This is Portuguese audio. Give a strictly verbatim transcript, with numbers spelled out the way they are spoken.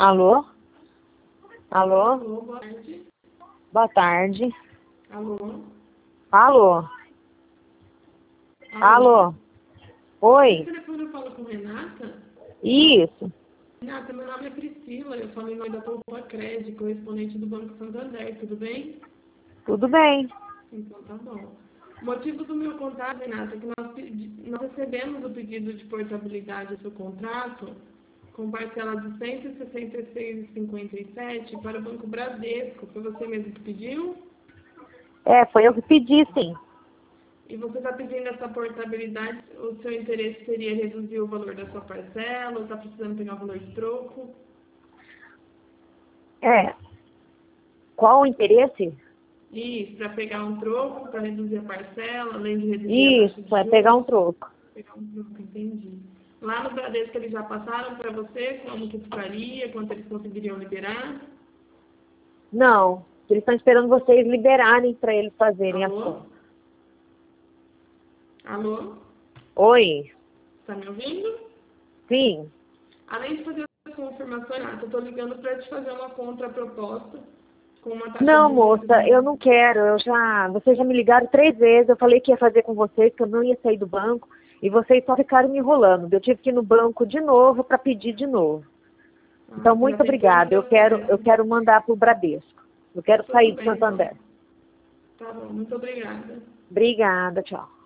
Alô? Alô? Alô, boa tarde. Boa tarde. Alô? Alô? Alô? Oi? Esse telefone eu falo com Renata? Isso. Renata, meu nome é Priscila, eu falo em nome da Poupa Crédito, correspondente do Banco Santander, tudo bem? Tudo bem. Então tá bom. O motivo do meu contato, Renata, é que nós, pedi- nós recebemos o pedido de portabilidade do seu contrato com parcela de cento e sessenta e seis reais e cinquenta e sete centavos para o Banco Bradesco. Foi você mesmo que pediu? É, foi eu que pedi, sim. E você está pedindo essa portabilidade, o seu interesse seria reduzir o valor da sua parcela, ou está precisando pegar o valor de troco? É. Qual o interesse? Isso, para pegar um troco, para reduzir a parcela, além de reduzir a taxa Isso, de é pegar um juros. troco. Pegar um troco, entendi. Lá no Bradesco eles já passaram para você como que ficaria, quanto eles conseguiriam liberar? Não, eles estão esperando vocês liberarem para eles fazerem as Alô? contas. Alô? Oi? Está me ouvindo? Sim. Além de fazer as confirmações, eu estou ligando para te fazer uma contraproposta com uma taxa Não, de juros moça, eu menor. não quero. Eu já, vocês já me ligaram três vezes. Eu falei que ia fazer com vocês, que eu não ia sair do banco. E vocês só ficaram me enrolando. Eu tive que ir no banco de novo para pedir de novo. Ah, Então, você já muito tentou e não obrigada. Eu deu quero, eu certo. quero mandar para o Bradesco. Eu quero Tudo sair do bem, então. Santander. Tá bom, muito obrigada. Obrigada, tchau.